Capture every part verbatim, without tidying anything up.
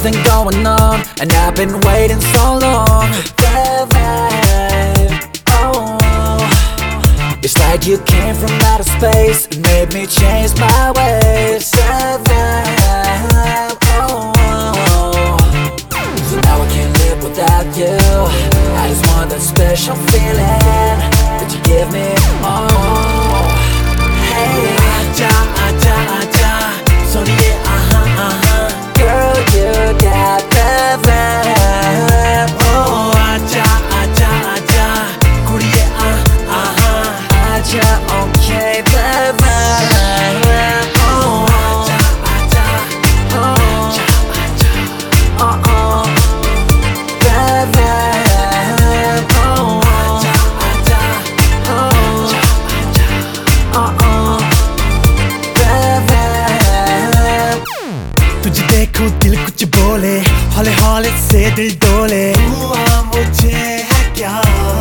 something going on, and I've been waiting so long. The vibe, oh, it's like you came from outer space and made me change my ways. The vibe, oh, so now I can't live without you. I just want that special feeling that you give me, oh. Hey, 아자 아자 아자 소리에 아하 아하. Girl, you got the vibe. Oh, 아자 아자 아자 고리에 아 아하. 아자 okay the vibe. Oh, 아자 아자 oh oh oh the vibe. Oh, 아자 아자 oh oh oh the vibe. तुझे देखो दिल कुछ बोले, हौले हौले से दिल डोले। हुआ मुझे है क्या,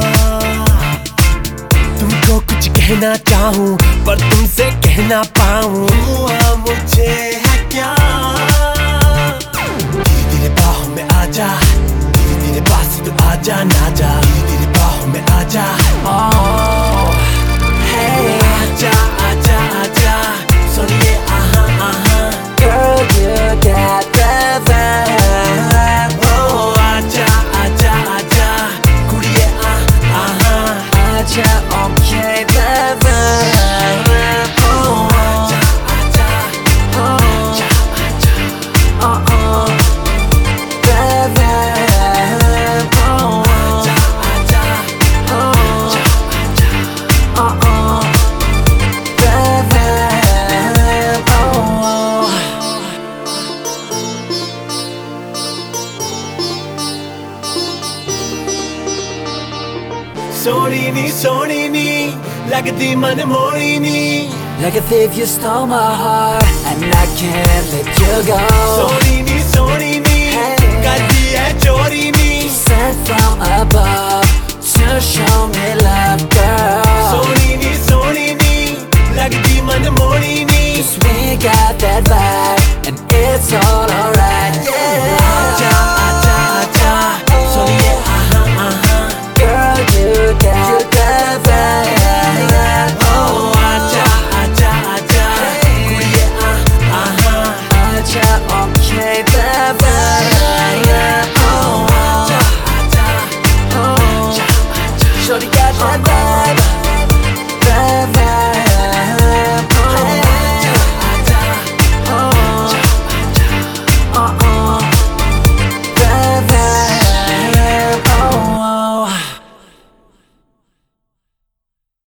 तुमको कुछ कहना चाहूं पर तुमसे कह ना पाऊं। हुआ मुझे है क्या, धीरे धीरे बाहों में आजा, धीरे धीरे पास तू आजा ना जा। धीरे धीरे बाहों में आजा, Oh, hey, आजा आजा आजा सुनिए आहा आहा। girl, you got the vibe. Oh, आजा आजा आजा कुड़िए आ आहा। Aja, okay, the vibe. Oh, आजा आजा oh, आजा oh, oh, the vibe. Oh, आजा आजा oh, oh, oh, the vibe. Oh, Soni नी सोनी नी लगती मन मोरी नी। like a thief, you stole my heart, and I can't let you go. Soni knee Soni knee Hey. कर दी है चोरी नी। Sent from above.